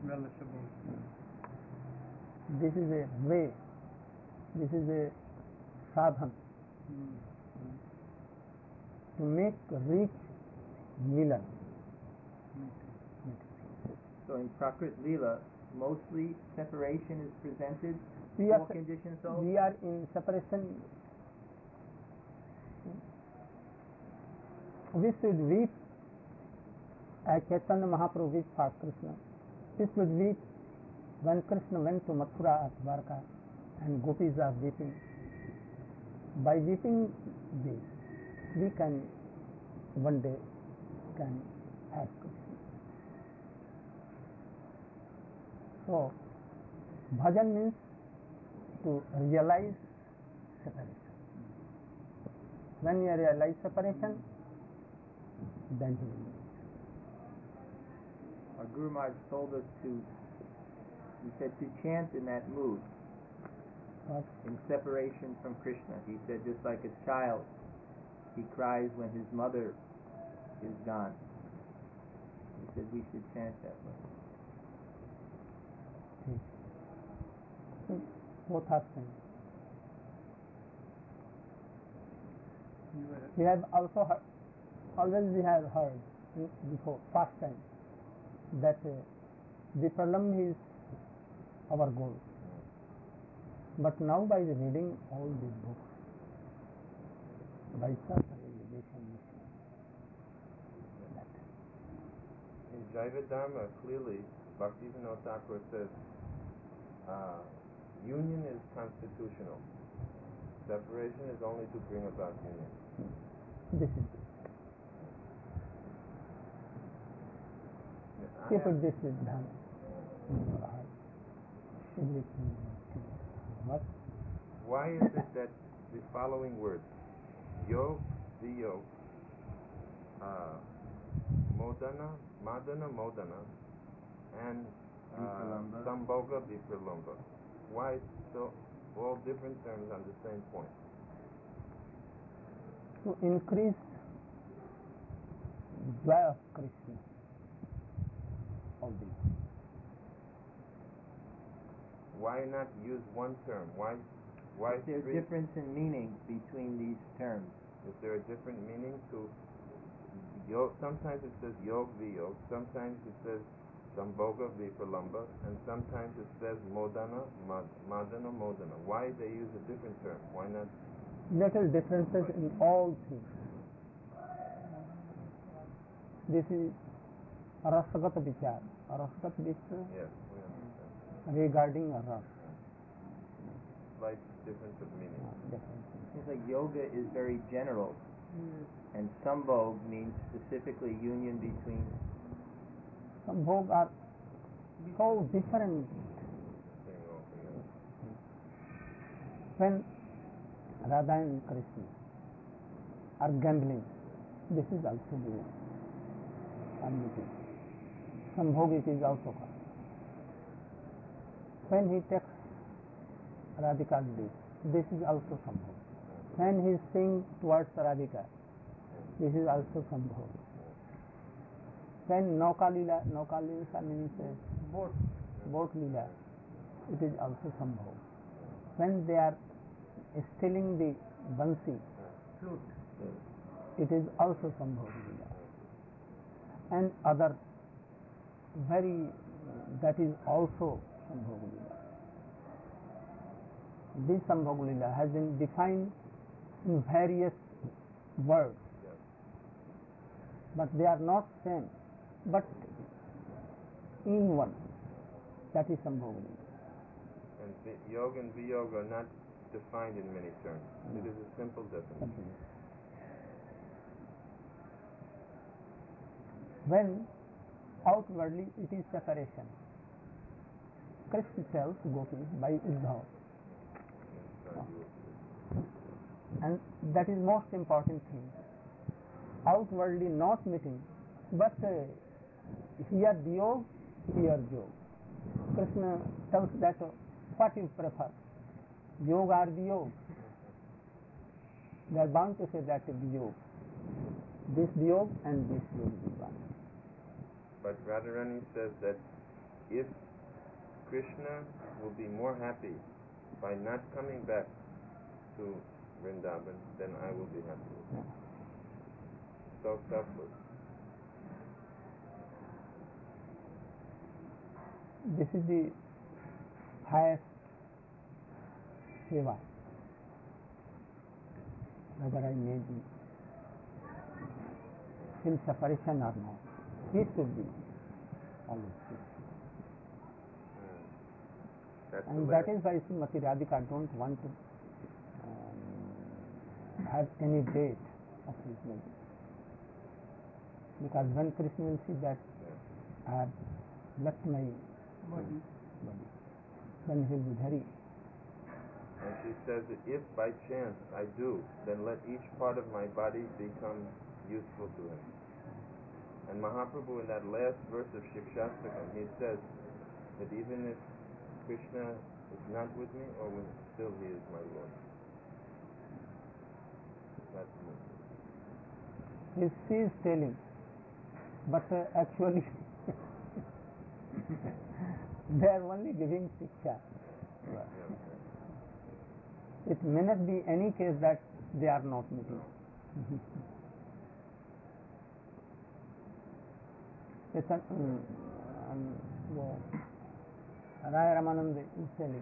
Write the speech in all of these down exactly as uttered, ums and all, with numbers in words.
relishable. This is a way, this is a sadhan Mm. to make reach milan. So in Prakrit Leela, mostly separation is presented We for are, conditioned souls? we are in separation. We should weep as Chaitanya Mahaprabhu wept for Krishna. We should weep when Krishna went to Mathura at Dwarka and gopis are weeping. By weeping this, we can one day can have Krishna. So, bhajan means to realize separation. When you realize separation, then he will meet. Our Guru Maharaj told us to, he said to chant in that mood, What? in separation from Krishna. He said just like a child, he cries when his mother is gone. He said we should chant that way. Both are same. You were- We have also heard, always we have heard before, past time, that uh, the pralam is our goal. But now by the reading all these books, by such realization, we see that. In Jaiva Dharma, clearly, Bhaktivinoda Thakur says, uh, union is constitutional. Separation is only to bring about union. This is I keep have- it this with dharma in your heart. Everything is clear. What? Why is it that the following words, yog, viyog, uh, modana, madana, modana, and uh, Vipralamba. sambhoga, vipralamba, why so all different terms on the same point? To increase joy of Krishna. All these. Why not use one term? Why, why Is there three? difference in meaning between these terms? Is there a different meaning to yog? Sometimes it says yog viyog, sometimes it says sambhoga vipralamba, and sometimes it says modana, mad- madana, modana. Why they use a different term? Why not? Little differences in all things. This is rasagat vichar. Rasagat vichar Yes, we understand. regarding ras. Slight difference of meaning. Difference. Seems like yoga is very general, and sambhog means specifically union between. Some bhog are so different. Saying altogether. When Radha and Krishna are gambling, this is also the meeting. Some bhog it is also called. When he takes Radhika's dish, this is also sambhog. When he sings towards Radhika, this is also sambhog. When Nauka Lila, Nauka Lila means uh, boat, boat Lila, it is also sambhog. When they are stealing the bansi, Flute. it is also sambhog Lila. And other very, that is also sambhog Lila. This sambhog Lila has been defined in various words, Yes. but they are not same, but in one. That is sambhog Lila. And vi- yoga and viyog are not defined in many terms. It is a simple definition. When outwardly it is separation, Krishna tells gopis by Uddhava, Inside you. and that is most important thing. Outwardly not meeting, but uh, here Diyog, here Jog. Krishna tells that uh, what you prefer, Yog or Diyog. They are bound to say that Diyog. This Diyog and this Yog is one. But Radharani says that if Krishna will be more happy by not coming back to Vrindavan, then I will be happy. Yeah. So selfless. This is the highest seva, whether I may be in separation or not. He should be always free. Mm. That's And the that last- is why Srimati Radhika don't want to um, have any date of his wedding. Because when Krishna will see that Yeah. I have left my Body. body, then he will be very. And she says that if by chance I do, then let each part of my body become useful to him. And Mahaprabhu, in that last verse of Shikshastakam, he says that even if Krishna is not with me, or when still he is my Lord. That's me. He, she is telling, but uh, actually they are only giving shiksha. Yeah. It may not be any case that they are not meeting. Chetan, um, um, वो राय Ramanand is telling,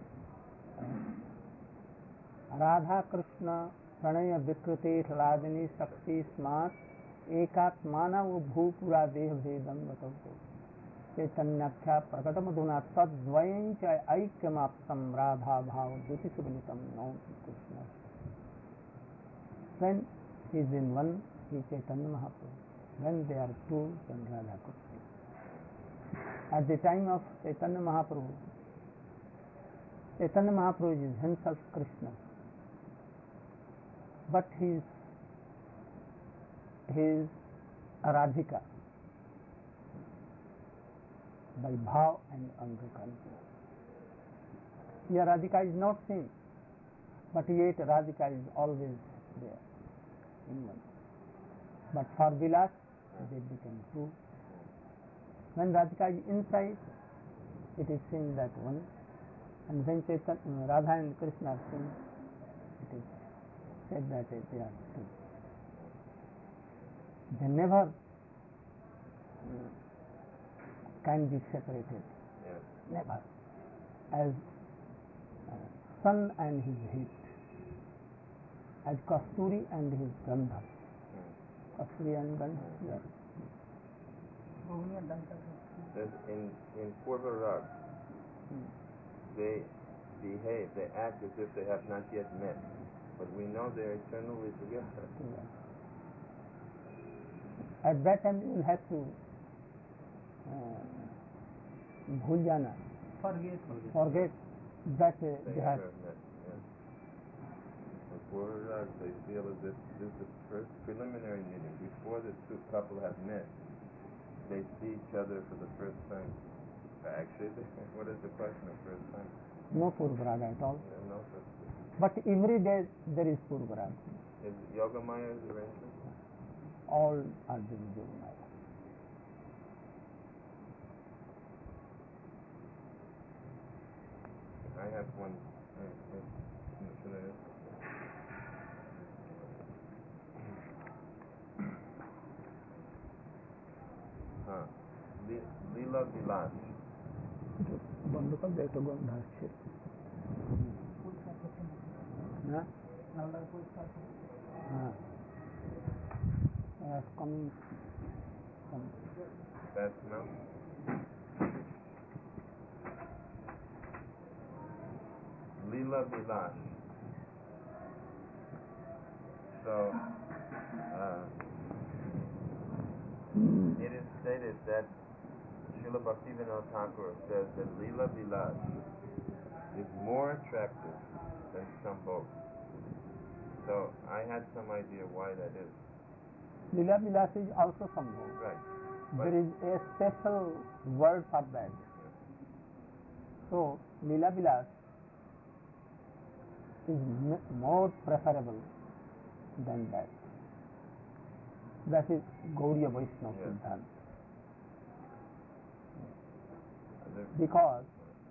Radha Krishna Pranay विकृति राजनी शक्ति smart एकात्माना वो भूपुरा देह भेदम बतौतो चैतन्याख्या प्रकटमधुना तद्वयं च ऐक्यमाप्तं राधा भाव द्युति सुगलितं नौ Krishna. When he is in one, he is Chaitanya Mahaprabhu. When they are two, then Radha Krishna. At the time of Chaitanya Mahaprabhu, Chaitanya Mahaprabhu is himself Krishna, but he is he is a Radhika by bhav and angakanta. Here Radhika is not seen, but yet Radhika is always there in one. But for Vilas, they become two. When Radhika is inside, it is seen that one, and when Chaitanya, Radha and Krishna are seen, it is said that they are two. They never uh, can be separated. Yes. Never. As uh, sun and his heat, as Kasturi and his Gandha. Mm. Kasturi and Gandha. Yes. Rohini and Danta. There's in in Purva Rag, Hmm. they behave, they act as if they have not yet met, but we know they are eternally together. Yeah. At that time you will have to uh, bhul jana, Forget. forget that uh, They they have. ever met. Yes. In Purva Rag, they feel as if this is the first preliminary meeting before the two couple have met. They see each other for the first time. Actually, what is the question of first time? No Purvaraga at all. There's no such thing. But every day there is Purvaraga. Is Yoga Maya's arrangement? All are doing Yogamaya. I have one. Uh, uh, should I ask? Huh. Li- Leela Vilas. বন্ধ কর দে তো গন্ধ আসছে না হ্যাঁ coming from That's now. Leela Vilas. So, uh, it is stated that Srila Bhaktivinoda Thakur says that Leela Vilas is more attractive than Sambhog. So I had some idea why that is. Lila Vilas is also somewhere. Right. There is a special word for that. So Lila Vilas is m- more preferable than that. That is Gauriya Vaishnava Yes. Siddhanta. there- because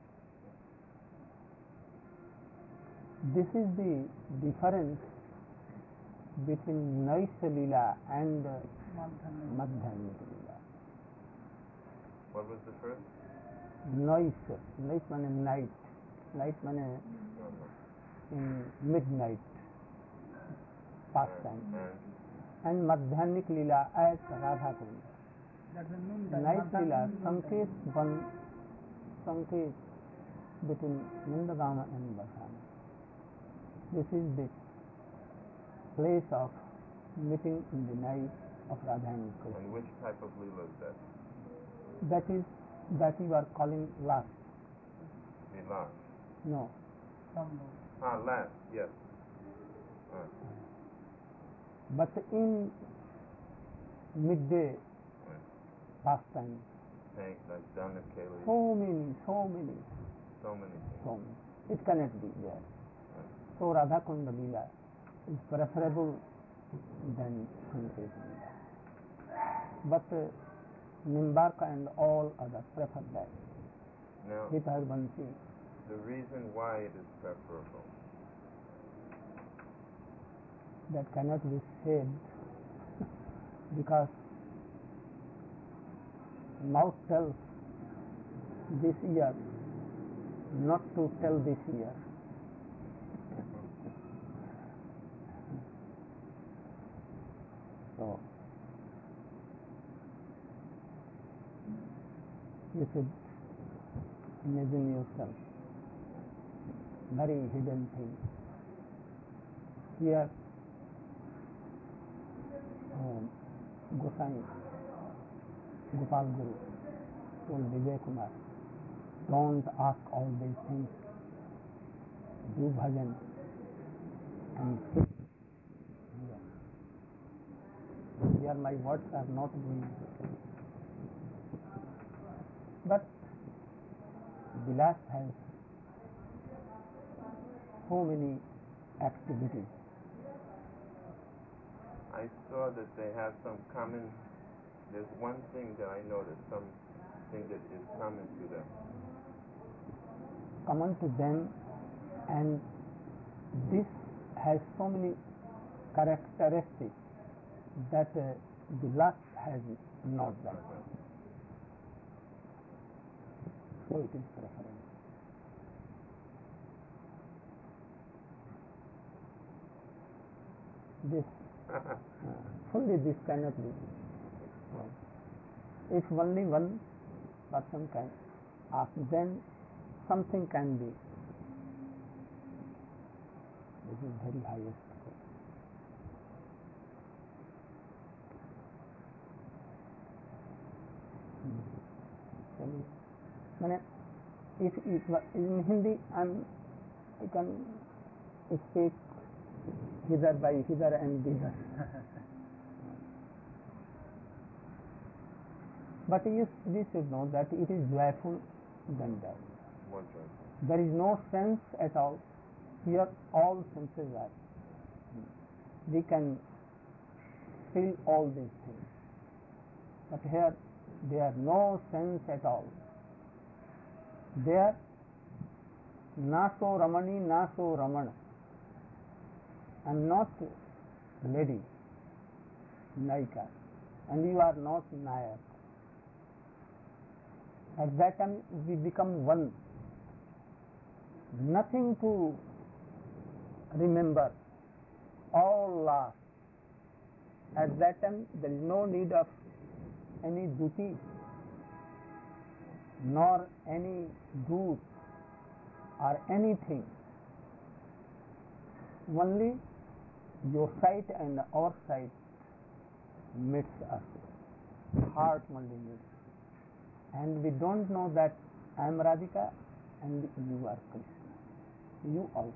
this is the difference between Naisya Leela and uh, Madhyamik. Madhyamik Leela. What was the first? Naisya, Nais means night, night means No, no. in midnight pastime, And, and Madhyamik Leela as Radha Kund. That's the noontime. Night Leela, Madhyamik means Sanket noontime. one, Sanket between Nindagama and Basana. This is the place of meeting in the night of Radha and Krishna. and which type of Leela is that? That is, that you are calling last. The last. No, Some know. Ah, last, yes. Ah, but in midday right. pastime, Tank, like Dana Kali, so many, so many, so many things. so many. It cannot be there. Right. So Radha Kunda Leela is preferable than Sanket Leela. But uh, Nimbarka and all others prefer that. Now, With Harbansi, the reason why it is preferable. that cannot be said because mouth tells this year not to tell this year. So you should imagine yourself very hidden thing. Here um, Gosai, Gopal Guru told Vijay Kumar, don't ask all these things, do bhajan and sit here. Here my words are not going to tell. But Vilas has so many activities. I saw that they have some common, there's one thing that I noticed, something that is common to them. Common to them, and this has so many characteristics that uh, Vilas has not that. So it is preferable. This uh, fully this cannot be. If only one person can ask, then something can be. This is very highest. Hmm. If it was in Hindi, I'm, I can speak hither by hither and thither. But you, we should know that it is joyful than that. More joyful. There is no sense at all. Here all senses are. We can feel all these things. But here there are no sense at all. There, naso ramani, naso ramana. I am not lady, Naika, and you are not Nayak. At that time we become one. Nothing to remember, all lost. At that time there is no need of any duty, nor any good or anything. Only your sight and our sight meets us. Heart only meets. And we don't know that I am Radhika and you are Krishna. You also.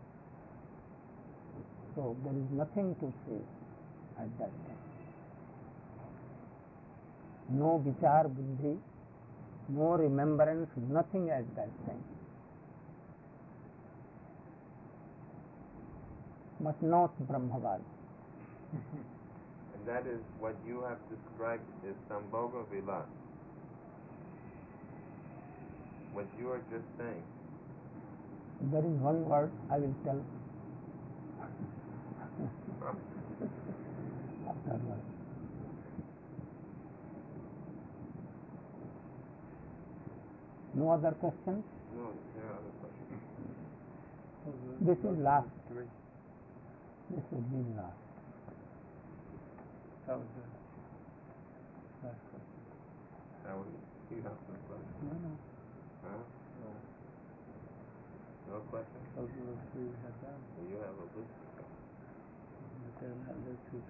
So there is nothing to say at that time. No vichar buddhi, no remembrance, nothing at that time. But not Brahmavad. And that is what you have described as Sambhoga Vilas. what you are just saying. There is one word I will tell afterwards. No other questions? No, there are other questions. This is last. This will be last. That was the last question. That was, you have some questions? No, no. Huh? No. No questions? Those are the three we had down. Well, you have a list of questions. But they're not listed.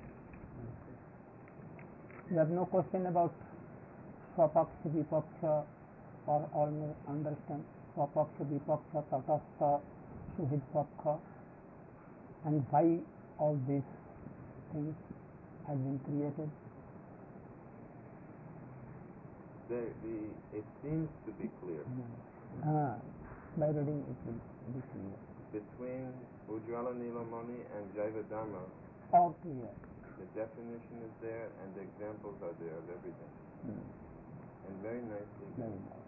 You have no question about Swapaksha, Vipaksha, or almost understand Swapaksha, Vipaksha, Tatastha, Shuhid Paksha, and why all these things have been created? The, the, it seems to be clear. Ah, by reading it will be clear. Between Ujjwala Nilamani and Jaiva Dharma, All clear. the definition is there and the examples are there of everything. Hmm. And very nicely. Very nice.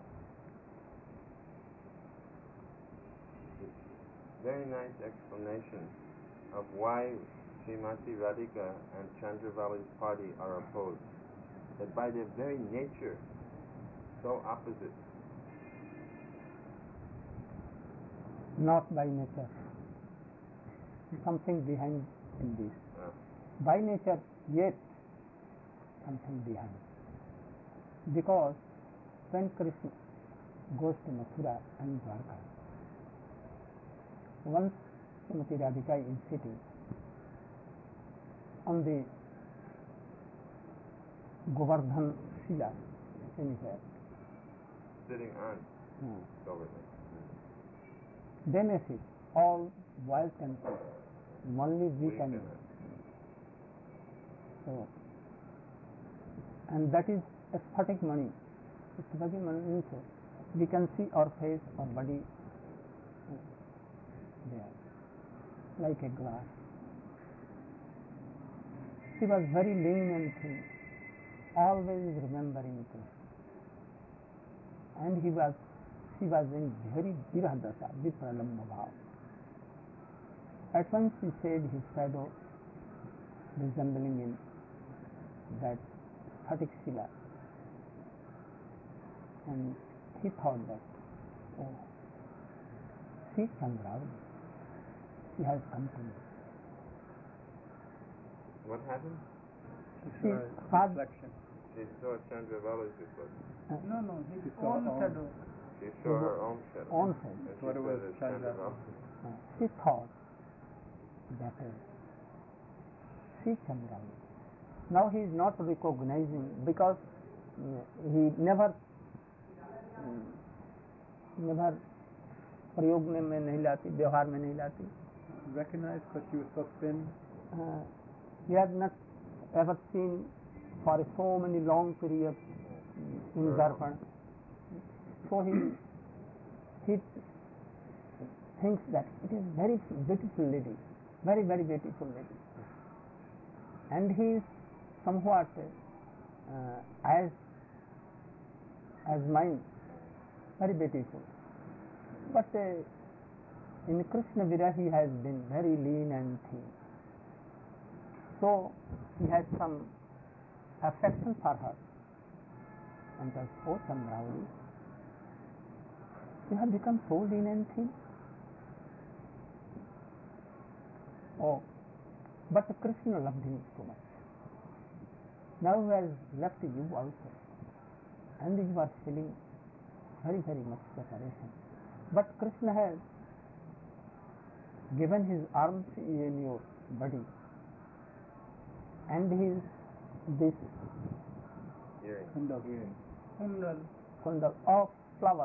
Very nice explanation of why Srimati Radhika and Chandravali's party are opposed. That by their very nature, so opposite. Not by nature. Something behind in this. Uh, By nature, yet something behind. Because when Krishna goes to Mathura and Dwarka, once Srimati Radhika is sitting on the Govardhan Shila anywhere, sitting on hmm, Govardhan. they may see all wild temples, only we We can. cannot. So, and that is aesthetic money. Aesthetic money means we can see our face or body there, like a glass. She was very lean and thin, always remembering Krishna. And he was, she was in very virahadasa, vipralambha bhav. At once he said his shadow resembling in that static shila, and he thought that, oh, see Chandravali, she has come to me. What happened? She Sorry, saw, reflection. She saw Chandravali's reflection. No, no, his She own saw shadow. She saw her own shadow. own face. And she What said was it's Chandravali? Chandravali. Uh, she thought that uh, see Chandravali. Now he is not recognizing because uh, he never uh, never प्रयोग में में नहीं लाती, व्यवहार में नहीं लाती. Recognized because she was so thin. Uh, he had not ever seen for so many long periods in Darpan. So he he thinks that it is very beautiful lady, very very beautiful lady, and he is somewhat uh, as as mine, very beautiful. But uh, in Krishna Vira he has been very lean and thin. So he has some affection for her. And says, oh Chandravali, you have become so lean and thin. Oh, but Krishna loved him so much. Now he has left you also. And you are feeling very, very much separation. But Krishna has given his arms in your body, and his this Earring. Kundal. Kundal. kundal of flowers.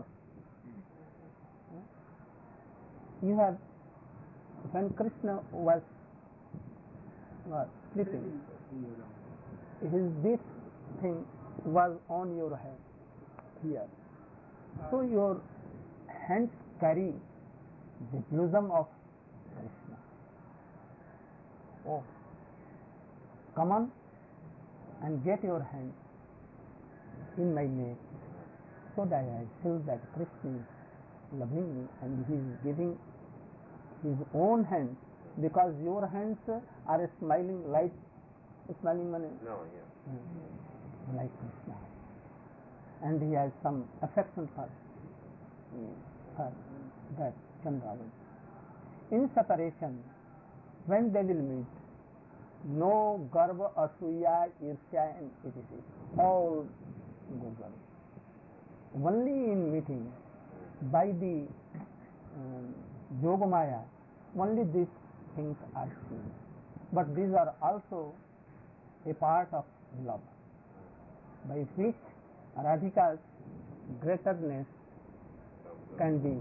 You have, when Krishna was, was sleeping, his this thing was on your head here. So your hands carry the bosom of Krishna. Oh, come on and get your hands in my neck. Yashoda feels that Krishna is loving me and he is giving his own hands, because your hands are smiling like smiling money. No, yeah. Mm. Like Krishna. And he has some affection for her, that Chandravali. In separation, when they will meet, no garva, asuya, irsya and et cetera all goes away. Only in meeting, by the um, Yogamaya, only these things are seen. But these are also a part of love, by which Radhika's greaterness can be.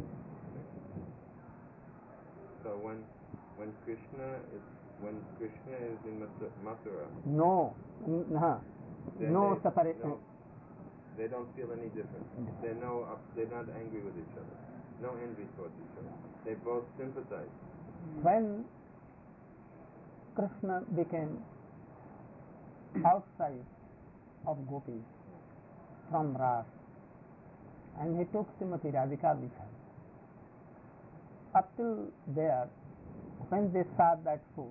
So when when Krishna is when Krishna is in Mathura, no, nah, no they, separation. No, they don't feel any different. They know uh, they're not angry with each other. No envy towards each other. They both sympathize. When Krishna became outside of Gopis from Ras, and he took Srimati Radhika with him. Up till there, when they saw that food,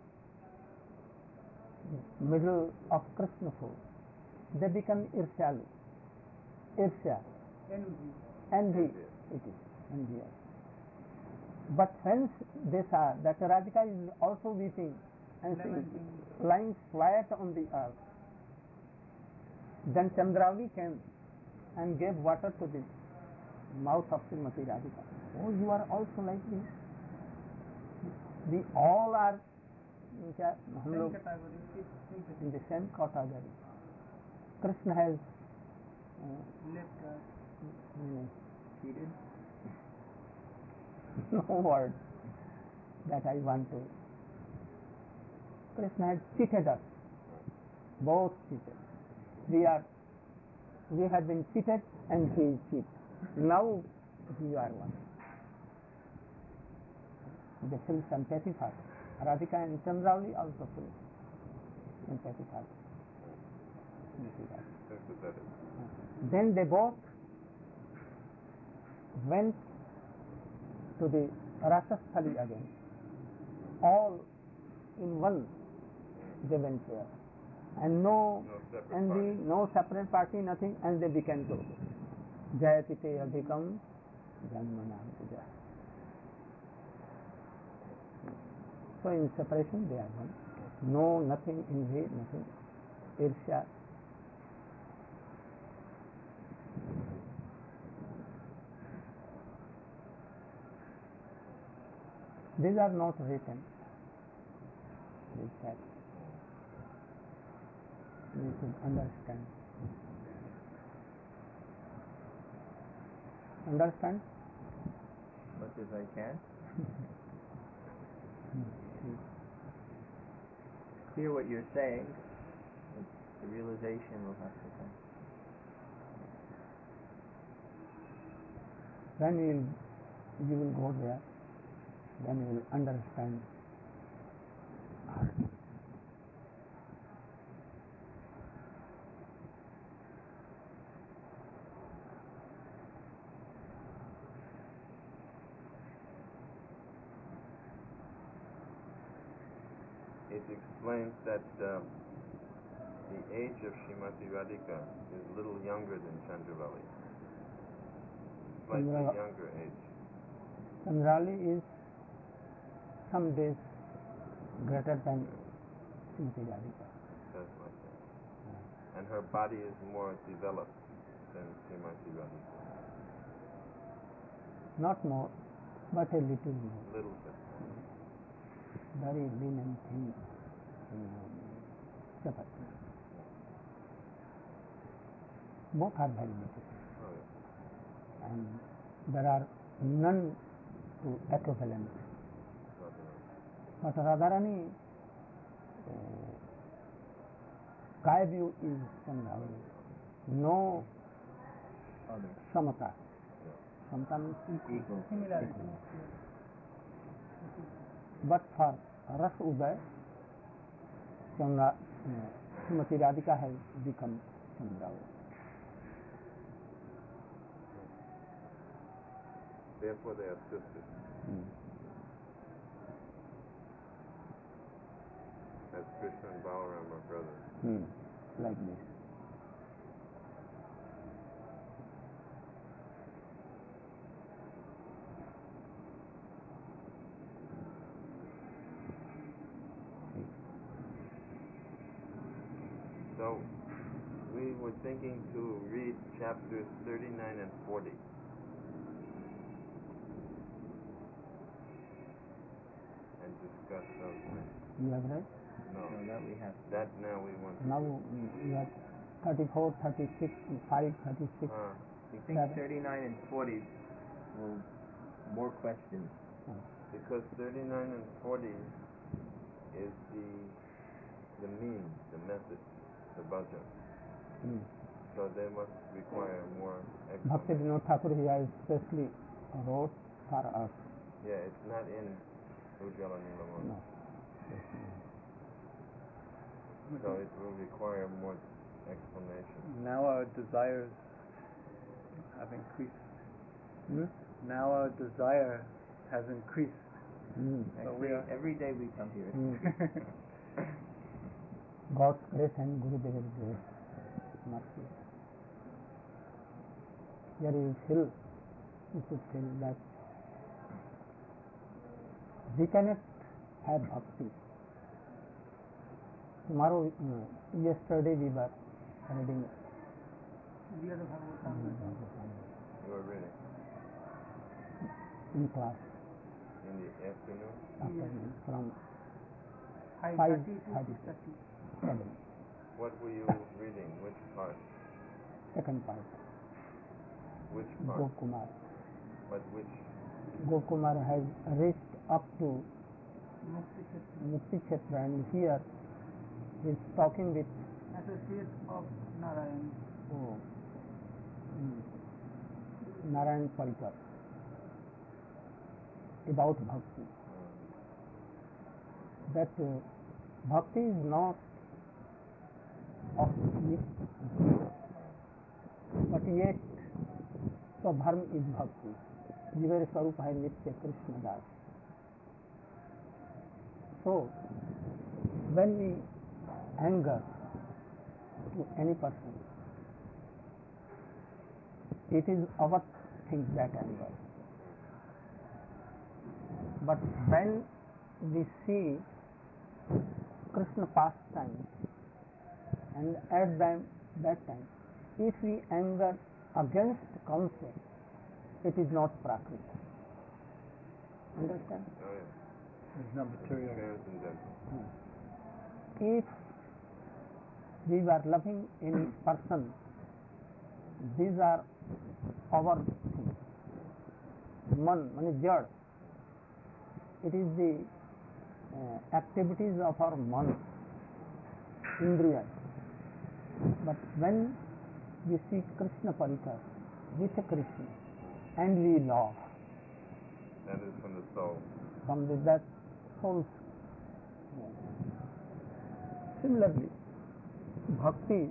middle of Krishna food, they become irshalu. Irsha. Envy. Envy. It is. Envious. But when they saw that Radhika is also weeping and lying flat on the earth, then Chandravali came and gave water to the mouth of Srimati Radhika. Oh, you are also like this. We all are in the same category. Krishna has uh, left us. Cheated? No word that I want to. Krishna has cheated us. Both cheated. We are, we have been cheated and he is cheated. Now you are one. They feel sympathy for Radhika and Chandravali also feel sympathy for. Then they both went to the Rasasthali again. All in one they went there. And no, no and the, no separate party, nothing, and they became close. Jayati te adhikam janmanam puja. So in separation they are one. No, nothing, envy, nothing. Irsya. These are not written. These facts. You should understand. Understand? As much as I can. It's clear what you're saying. It's the realization will have to come. Then you will, you will go there. Then you will understand. It explains that um, the age of Srimati Radhika is a little younger than Chandravali. Slightly Chandra- younger age. Chandravali is some days greater than Srimati Radhika. Says like that. And her body is more developed than Srimati Radhika. Not more, but a little more. Little bit. Very lean and thin. Chapati. Both are very beautiful. Oh, yeah. And there are none to equivalent. But Radharani, uh, sky view is Chandravali. No Other. samata. Samata means Equal. Similarity. But for Ras Uday, Chandra, uh, Srimati Radhika has become Chandravali. Therefore they are sisters. Hmm. As Krishna and Balaram are brothers. Hmm. Like this. So we were thinking to read chapters thirty-nine and forty. And discuss those things. You have read? No, No, that we have. that now we want to Now do. you have thirty-four, thirty-six, five, thirty-six. Uh, We think Seven. thirty-nine and forty will more questions. because thirty-nine and forty is the the means, the method, the bhajan. Hmm. So they must require more Bhakti explanation. Vinod Thakur here especially wrote for us. Yeah, it's not in Ujjvala Nilamani. No. So it will require more explanation. Now our desires have increased. Hmm? Now our desire has increased. Hmm. So we Actually, are- every day we come here. Hmm. God's grace and Gurudeva's grace. Mercy. Here you feel, you should feel that we cannot have bhakti. Tomorrow, uh, yesterday we were reading You are reading in class in the afternoon. afternoon from five five thirty to thirty six thirty. seven, What were you reading? Which part? second part, Which part? Gokumar. But which? Gokumar has reached up to Mukti Kshetra, and here he is talking with Associate of Narayan. oh, mm, Narayan Parikar about bhakti. That uh, bhakti is not of zero, but yet Swabharm is bhakti. Jiver Swarup hai Nitya Krishna Das. So, when we anger to any person, it is our thing that anger. But when we see Krishna pastime, and at that, that time, if we anger against Kamsa, it is not Prakriti. Understand? Oh yeah. It's not material. Transcendental. If we were loving any person, these are our things. Man, man jad. It is the uh, activities of our man, indriya. But when we see Krishna Parikar with Krishna and we love That is from the soul. from the, that soul. Similarly, bhakti,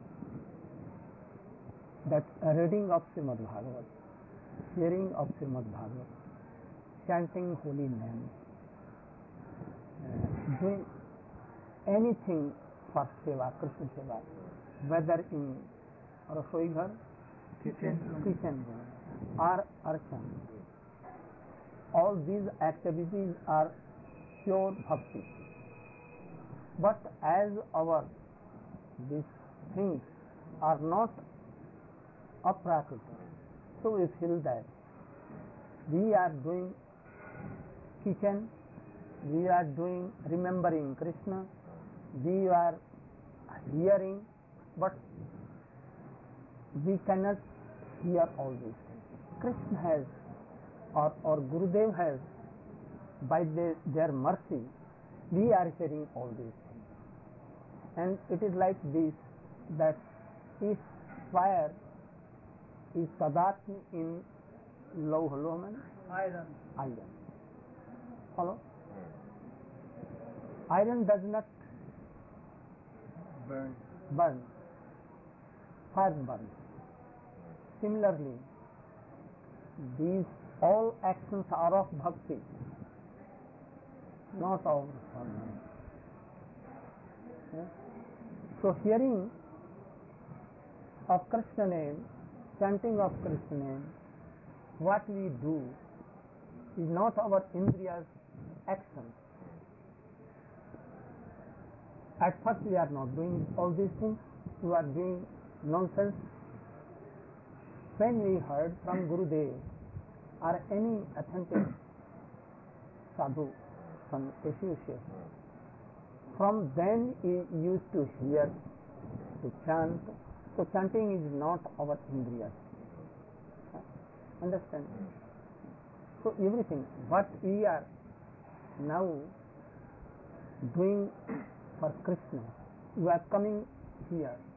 that reading of Srimad Bhagavat, hearing of Srimad Bhagavat, chanting holy names, uh, doing anything for seva, Krishna seva, whether in Rasoi Ghar, Kitchen. kitchen or archan. All these activities are pure bhakti. But as our these things are not aprakriti, so we feel that we are doing kitchen, we are doing remembering Krishna, we are hearing, but we cannot hear all these things. Krishna has, or, or Gurudev has, by their, their mercy, we are hearing all these things. And it is like this, that if fire is tadatmi in low man, Iron. iron. Follow? Iron does not Burn. burn, fire burns. Similarly, these all actions are of bhakti, not of dharma. Yeah? So hearing of Krishna name, chanting of Krishna name, what we do is not our indriyas action. At first we are not doing all these things, we are doing nonsense. When we heard from Gurudev or any authentic sadhu, some association, from then we used to hear, to chant. So chanting is not our indriyas. Understand? So everything what we are now doing for Krishna, we are coming here